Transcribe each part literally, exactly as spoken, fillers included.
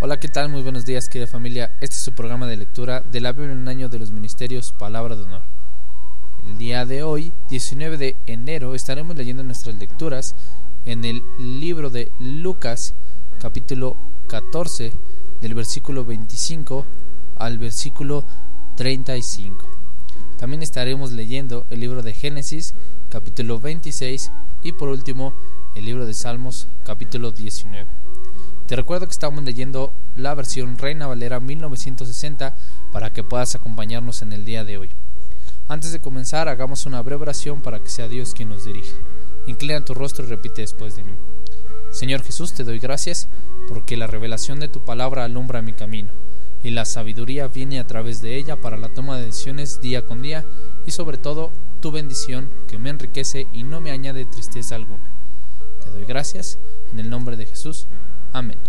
Hola, ¿qué tal? Muy buenos días, querida familia. Este es su programa de lectura de la Biblia en un año de los ministerios Palabra de Honor. El día de hoy, diecinueve de enero, estaremos leyendo nuestras lecturas en el libro de Lucas, capítulo catorce, del versículo veinticinco al versículo treinta y cinco. También estaremos leyendo el libro de Génesis, capítulo veintiséis, y por último, el libro de Salmos, capítulo diecinueve. Te recuerdo que estamos leyendo la versión Reina Valera mil novecientos sesenta para que puedas acompañarnos en el día de hoy. Antes de comenzar, hagamos una breve oración para que sea Dios quien nos dirija. Inclina tu rostro y repite después de mí. Señor Jesús, te doy gracias porque la revelación de tu palabra alumbra mi camino y la sabiduría viene a través de ella para la toma de decisiones día con día, y sobre todo tu bendición que me enriquece y no me añade tristeza alguna. Te doy gracias en el nombre de Jesús. Amén.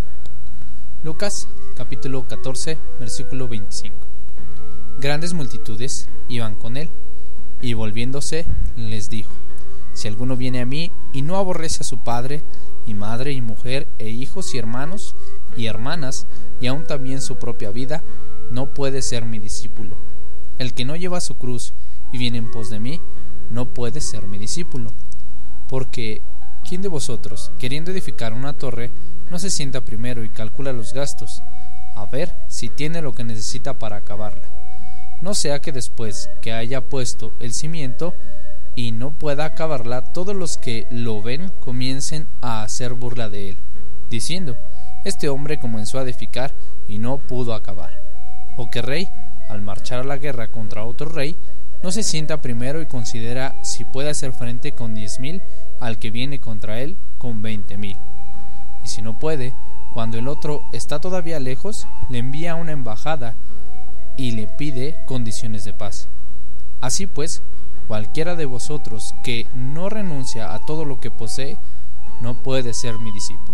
Lucas capítulo catorce, versículo veinticinco. Grandes multitudes iban con él, y volviéndose les dijo: Si alguno viene a mí y no aborrece a su padre y madre y mujer e hijos y hermanos y hermanas y aun también su propia vida, no puede ser mi discípulo. El que no lleva su cruz y viene en pos de mí, no puede ser mi discípulo. Porque ¿quién de vosotros, queriendo edificar una torre, no se sienta primero y calcula los gastos, a ver si tiene lo que necesita para acabarla? No sea que después que haya puesto el cimiento y no pueda acabarla, todos los que lo ven comiencen a hacer burla de él, diciendo: Este hombre comenzó a edificar y no pudo acabar. O que rey, al marchar a la guerra contra otro rey, no se sienta primero y considera si puede hacer frente con diez mil al que viene contra él con veinte mil. Y si no puede, cuando el otro está todavía lejos, le envía una embajada y le pide condiciones de paz. Así pues, cualquiera de vosotros que no renuncia a todo lo que posee, no puede ser mi discípulo.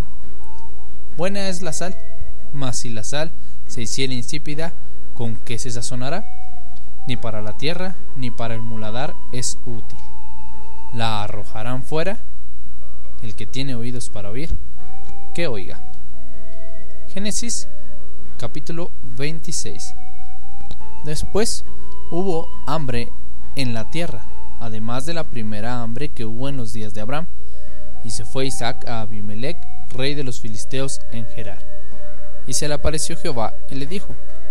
Buena es la sal, mas si la sal se hiciera insípida, ¿con qué se sazonará? Ni para la tierra, ni para el muladar es útil. La arrojarán fuera. El que tiene oídos para oír, que oiga. Génesis capítulo veintiséis. Después hubo hambre en la tierra, además de la primera hambre que hubo en los días de Abraham, y se fue Isaac a Abimelec, rey de los filisteos, en Gerar. Y se le apareció Jehová y le dijo: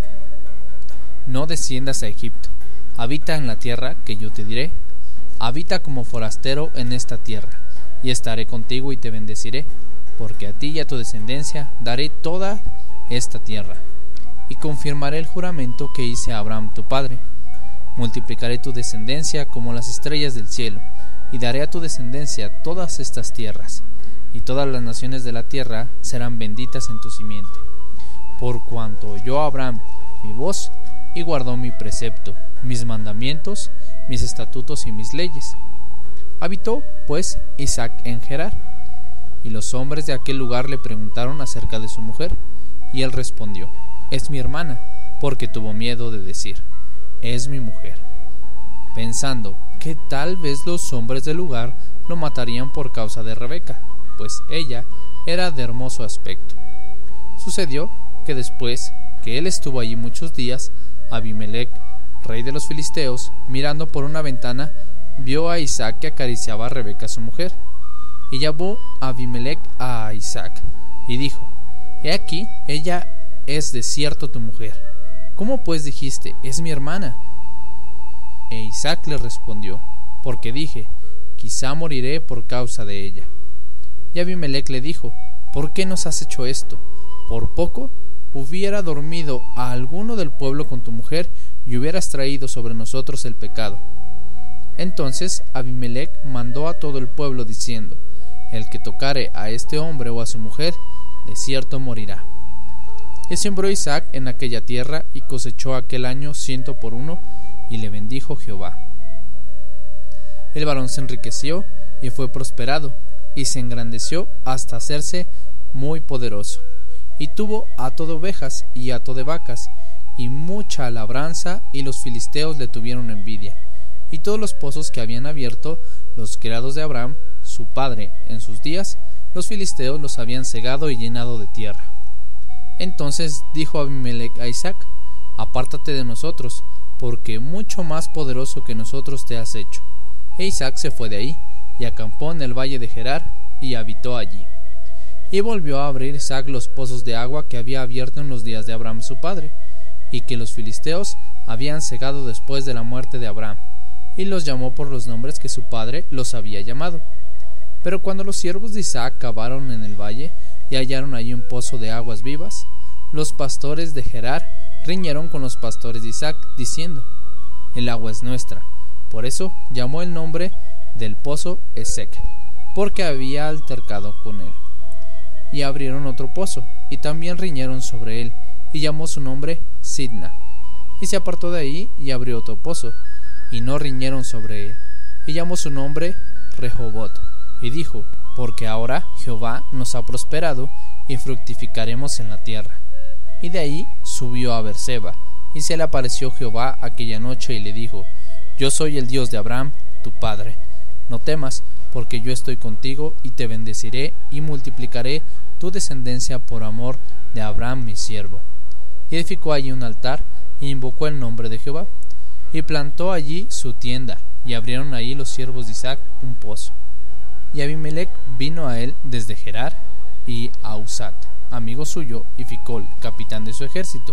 No desciendas a Egipto, habita en la tierra que yo te diré, habita como forastero en esta tierra, y estaré contigo y te bendeciré, porque a ti y a tu descendencia daré toda esta tierra, y confirmaré el juramento que hice a Abraham tu padre. Multiplicaré tu descendencia como las estrellas del cielo, y daré a tu descendencia todas estas tierras, y todas las naciones de la tierra serán benditas en tu simiente. Por cuanto oyó Abraham mi voz, y guardó mi precepto, mis mandamientos, mis estatutos y mis leyes. Habitó, pues, Isaac en Gerar. Y los hombres de aquel lugar le preguntaron acerca de su mujer, y él respondió: Es mi hermana, porque tuvo miedo de decir: Es mi mujer, pensando que tal vez los hombres del lugar lo matarían por causa de Rebeca, pues ella era de hermoso aspecto. Sucedió que después que él estuvo allí muchos días, Abimelec, rey de los filisteos, mirando por una ventana, vio a Isaac que acariciaba a Rebeca su mujer. Y llamó a Abimelec a Isaac y dijo: He aquí, ella es de cierto tu mujer. ¿Cómo pues dijiste: Es mi hermana? E Isaac le respondió: Porque dije: Quizá moriré por causa de ella. Y Abimelec le dijo: ¿Por qué nos has hecho esto? Por poco hubiera dormido a alguno del pueblo con tu mujer y hubieras traído sobre nosotros el pecado. Entonces Abimelec mandó a todo el pueblo diciendo: El que tocare a este hombre o a su mujer, de cierto morirá. Y sembró Isaac en aquella tierra y cosechó aquel año ciento por uno, y le bendijo Jehová. El varón se enriqueció y fue prosperado, y se engrandeció hasta hacerse muy poderoso, y tuvo hato de ovejas y hato de vacas, y mucha labranza, y los filisteos le tuvieron envidia. Y todos los pozos que habían abierto los criados de Abraham, su padre, en sus días, los filisteos los habían cegado y llenado de tierra. Entonces dijo Abimelec a Isaac: apártate de nosotros, porque mucho más poderoso que nosotros te has hecho. E Isaac se fue de ahí, y acampó en el valle de Gerar, y habitó allí. Y volvió a abrir Isaac los pozos de agua que había abierto en los días de Abraham su padre, y que los filisteos habían cegado después de la muerte de Abraham, y los llamó por los nombres que su padre los había llamado. Pero cuando los siervos de Isaac cavaron en el valle, y hallaron allí un pozo de aguas vivas, los pastores de Gerar riñeron con los pastores de Isaac, diciendo: el agua es nuestra. Por eso llamó el nombre del pozo Esek, porque había altercado con él. Y abrieron otro pozo, y también riñeron sobre él, y llamó su nombre Sidna. Y se apartó de ahí, y abrió otro pozo, y no riñeron sobre él, y llamó su nombre Rehobot. Y dijo: porque ahora Jehová nos ha prosperado, y fructificaremos en la tierra. Y de ahí subió a Beerseba, y se le apareció Jehová aquella noche, y le dijo: yo soy el Dios de Abraham, tu padre. No temas, porque yo estoy contigo, y te bendeciré, y multiplicaré tu descendencia por amor de Abraham mi siervo. Y edificó allí un altar, e invocó el nombre de Jehová, y plantó allí su tienda, y abrieron allí los siervos de Isaac un pozo. Y Abimelec vino a él desde Gerar, y a Usat, amigo suyo, y Ficol, capitán de su ejército.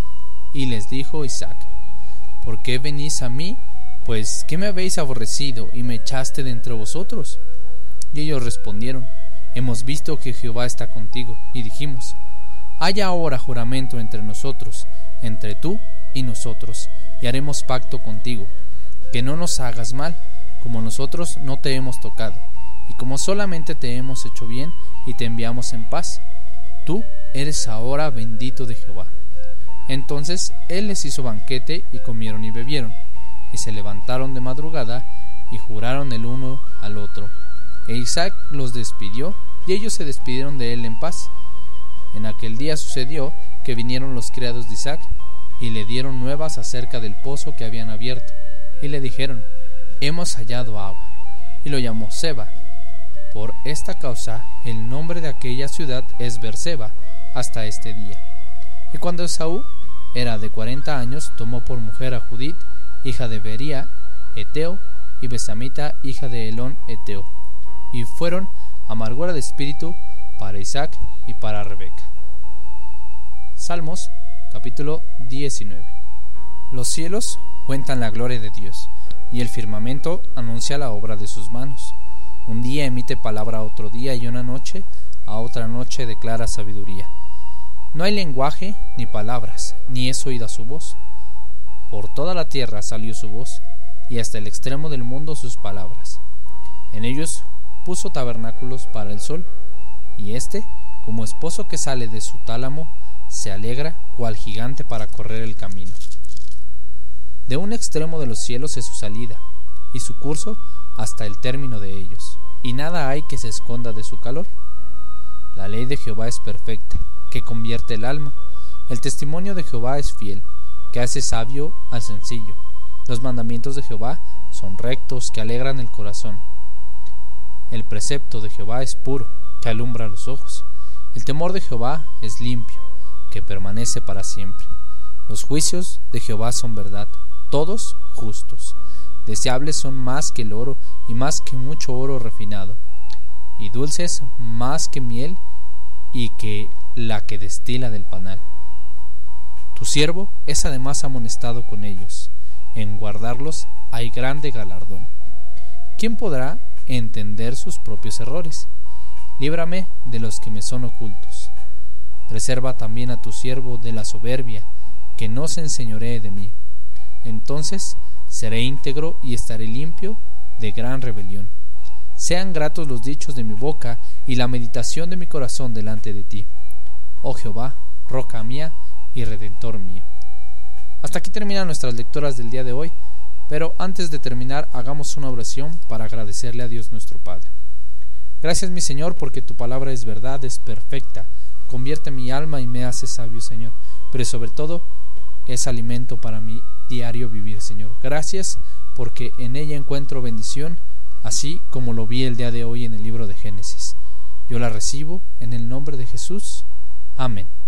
Y les dijo Isaac: ¿por qué venís a mí? Pues, ¿qué me habéis aborrecido, y me echaste de entre vosotros? Y ellos respondieron: hemos visto que Jehová está contigo, y dijimos: haya ahora juramento entre nosotros, entre tú y nosotros, y haremos pacto contigo, que no nos hagas mal, como nosotros no te hemos tocado, y como solamente te hemos hecho bien, y te enviamos en paz. Tú eres ahora bendito de Jehová. Entonces él les hizo banquete, y comieron y bebieron, y se levantaron de madrugada, y juraron el uno al otro. E Isaac los despidió, y ellos se despidieron de él en paz. En aquel día sucedió que vinieron los criados de Isaac, y le dieron nuevas acerca del pozo que habían abierto, y le dijeron: hemos hallado agua. Y lo llamó Seba. Por esta causa el nombre de aquella ciudad es Beerseba hasta este día. Y cuando Esaú era de cuarenta años, tomó por mujer a Judith, hija de Bería, Eteo, y Besamita, hija de Elón, Eteo, y fueron amargura de espíritu para Isaac y para Rebeca. Salmos, capítulo diecinueve. Los cielos cuentan la gloria de Dios, y el firmamento anuncia la obra de sus manos. Un día emite palabra a otro día, y una noche a otra noche declara sabiduría. No hay lenguaje ni palabras, ni es oída su voz. Por toda la tierra salió su voz, y hasta el extremo del mundo sus palabras. En ellos puso tabernáculos para el sol, y éste, como esposo que sale de su tálamo, se alegra cual gigante para correr el camino. De un extremo de los cielos es su salida, y su curso hasta el término de ellos, y nada hay que se esconda de su calor. La ley de Jehová es perfecta, que convierte el alma. El testimonio de Jehová es fiel, que hace sabio al sencillo. Los mandamientos de Jehová son rectos, que alegran el corazón. El precepto de Jehová es puro, que alumbra los ojos. El temor de Jehová es limpio, que permanece para siempre. Los juicios de Jehová son verdad, todos justos. Deseables son más que el oro, y más que mucho oro refinado, y dulces más que miel, y que la que destila del panal. Tu siervo es además amonestado con ellos, en guardarlos hay grande galardón. ¿Quién podrá entender sus propios errores? Líbrame de los que me son ocultos. Preserva también a tu siervo de la soberbia, que no se enseñoree de mí. Entonces seré íntegro y estaré limpio de gran rebelión. Sean gratos los dichos de mi boca y la meditación de mi corazón delante de ti, oh Jehová, roca mía y redentor mío. Hasta aquí terminan nuestras lecturas del día de hoy, pero antes de terminar hagamos una oración para agradecerle a Dios nuestro Padre. Gracias, mi Señor, porque tu palabra es verdad, es perfecta, convierte mi alma y me hace sabio, Señor, pero sobre todo es alimento para mi diario vivir, Señor. Gracias porque en ella encuentro bendición, así como lo vi el día de hoy en el libro de Génesis. Yo la recibo en el nombre de Jesús. Amén.